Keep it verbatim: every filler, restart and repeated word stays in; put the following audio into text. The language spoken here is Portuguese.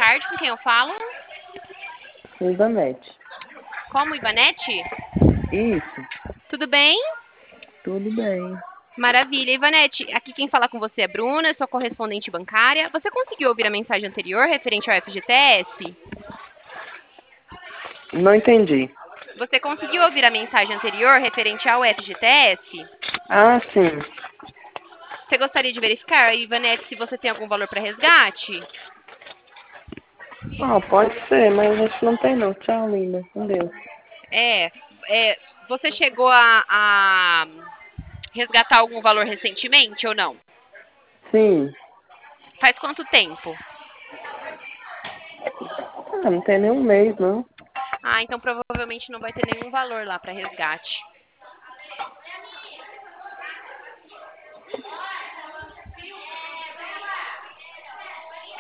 tarde, com quem eu falo? Ivanete. Como, Ivanete? Isso, Tudo bem? tudo bem. Maravilha. Ivanete, aqui quem fala com você é a Bruna, eu sou correspondente bancária. Você conseguiu ouvir a mensagem anterior referente ao F G T S? Não entendi. Você conseguiu ouvir a mensagem anterior referente ao F G T S? Ah, sim. Você gostaria de verificar, Ivanete, se você tem algum valor para resgate? Ah, pode ser, mas a gente não tem não. Tchau, linda. Com Deus. É, é, você chegou a, a resgatar algum valor recentemente ou não? Sim. Faz quanto tempo? Ah, não tem nenhum mês, não. Ah, então provavelmente não vai ter nenhum valor lá para resgate.